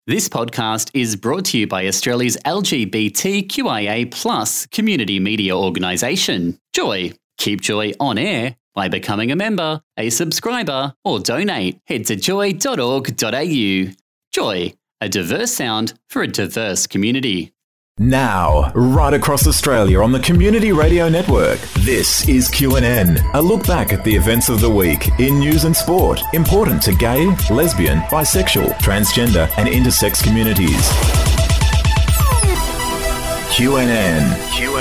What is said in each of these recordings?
This podcast is brought to you by Australia's LGBTQIA+ community media organisation, Joy. Keep Joy on air by becoming a member, a subscriber, or donate. Head to joy.org.au. Joy, a diverse sound for a diverse community. Now, right across Australia on the Community Radio Network, this is QNN, a look back at the events of the week in news and sport, important to gay, lesbian, bisexual, transgender and intersex communities. QNN.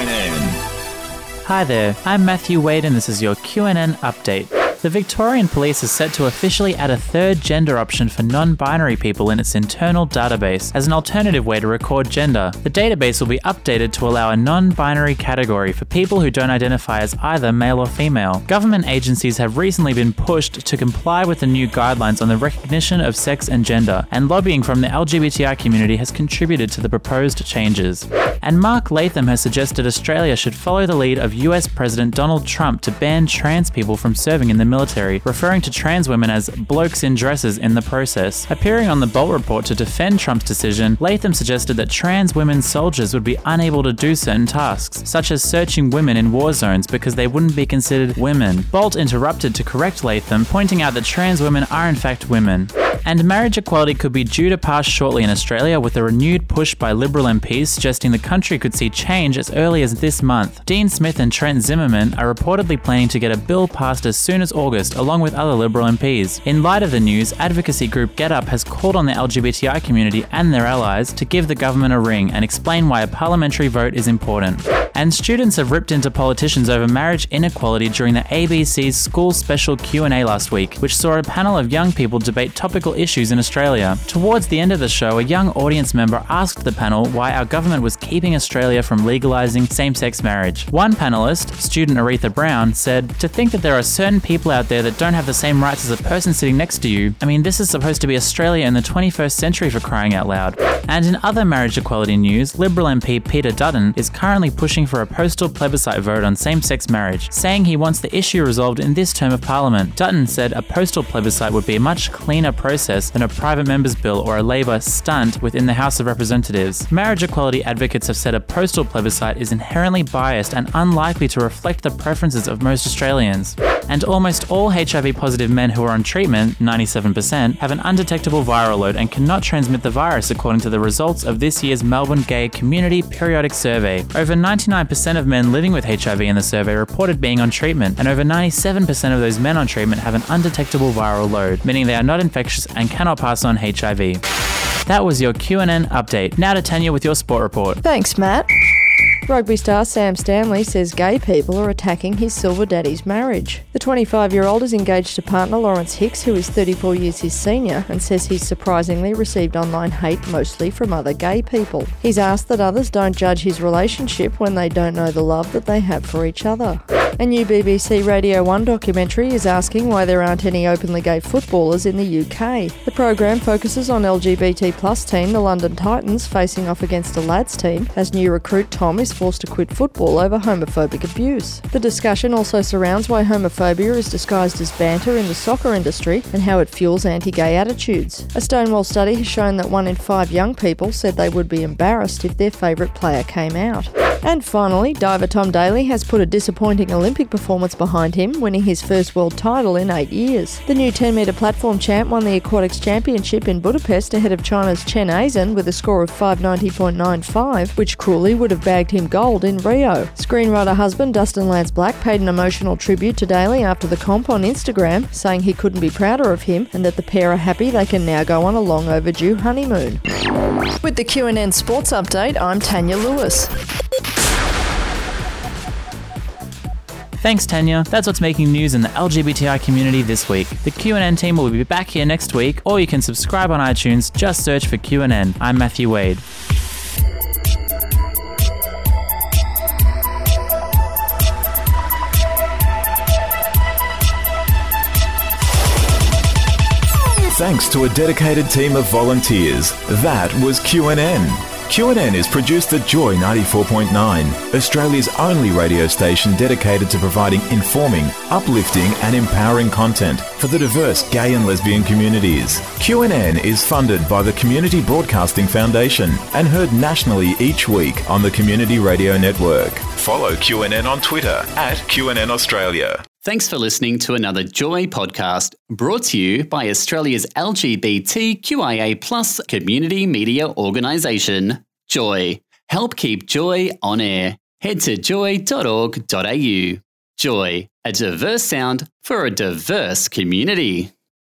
Hi there, I'm Matthew Wade and this is your QNN update. The Victorian Police is set to officially add a third gender option for non-binary people in its internal database as an alternative way to record gender. The database will be updated to allow a non-binary category for people who don't identify as either male or female. Government agencies have recently been pushed to comply with the new guidelines on the recognition of sex and gender, and lobbying from the LGBTI community has contributed to the proposed changes. And Mark Latham has suggested Australia should follow the lead of US President Donald Trump to ban trans people from serving in the military, referring to trans women as blokes in dresses in the process. Appearing on the Bolt Report to defend Trump's decision, Latham suggested that trans women soldiers would be unable to do certain tasks, such as searching women in war zones because they wouldn't be considered women. Bolt interrupted to correct Latham, pointing out that trans women are in fact women. And marriage equality could be due to pass shortly in Australia, with a renewed push by Liberal MPs suggesting the country could see change as early as this month. Dean Smith and Trent Zimmerman are reportedly planning to get a bill passed as soon as August, along with other Liberal MPs. In light of the news, advocacy group GetUp has called on the LGBTI community and their allies to give the government a ring and explain why a parliamentary vote is important. And students have ripped into politicians over marriage inequality during the ABC's school special Q&A last week, which saw a panel of young people debate topical issues in Australia. Towards the end of the show, a young audience member asked the panel why our government was keeping Australia from legalising same-sex marriage. One panellist, student Aretha Brown, said, "To think that there are certain people out there that don't have the same rights as a person sitting next to you. I mean, this is supposed to be Australia in the 21st century, for crying out loud." And in other marriage equality news, Liberal MP Peter Dutton is currently pushing for a postal plebiscite vote on same-sex marriage, saying he wants the issue resolved in this term of Parliament. Dutton said a postal plebiscite would be a much cleaner process than a private member's bill or a Labor stunt within the House of Representatives. Marriage equality advocates have said a postal plebiscite is inherently biased and unlikely to reflect the preferences of most Australians. And almost all HIV-positive men who are on treatment, 97%, have an undetectable viral load and cannot transmit the virus, according to the results of this year's Melbourne Gay Community Periodic Survey. Over 99% of men living with HIV in the survey reported being on treatment, and over 97% of those men on treatment have an undetectable viral load, meaning they are not infectious and cannot pass on HIV. That was your QNN update. Now to Tanya with your sport report. Thanks, Matt. Rugby star Sam Stanley says gay people are attacking his silver daddy's marriage. The 25-year-old is engaged to partner Lawrence Hicks, who is 34 years his senior, and says he's surprisingly received online hate mostly from other gay people. He's asked that others don't judge his relationship when they don't know the love that they have for each other. A new BBC Radio 1 documentary is asking why there aren't any openly gay footballers in the UK. The programme focuses on LGBT+ team, the London Titans, facing off against a lads team, as new recruit Tom is forced to quit football over homophobic abuse. The discussion also surrounds why homophobia is disguised as banter in the soccer industry and how it fuels anti-gay attitudes. A Stonewall study has shown that 1 in 5 young people said they would be embarrassed if their favourite player came out. And finally, diver Tom Daley has put a disappointing Olympic performance behind him, winning his first world title in 8 years. The new 10-metre platform champ won the Aquatics Championship in Budapest ahead of China's Chen Aizhen with a score of 590.95, which cruelly would have bagged him gold in Rio. Screenwriter husband Dustin Lance Black paid an emotional tribute to Daley after the comp on Instagram, saying he couldn't be prouder of him and that the pair are happy they can now go on a long overdue honeymoon. With the QNN Sports Update, I'm Tanya Lewis. Thanks, Tanya. That's what's making news in the LGBTI community this week. The QNN team will be back here next week, or you can subscribe on iTunes. Just search for QNN. I'm Matthew Wade. Thanks to a dedicated team of volunteers. That was QNN. QNN is produced at Joy 94.9, Australia's only radio station dedicated to providing informing, uplifting and empowering content for the diverse gay and lesbian communities. QNN is funded by the Community Broadcasting Foundation and heard nationally each week on the Community Radio Network. Follow QNN on Twitter at QNN Australia. Thanks for listening to another Joy podcast brought to you by Australia's LGBTQIA+ community media organisation, Joy. Help keep Joy on air. Head to joy.org.au. Joy, a diverse sound for a diverse community.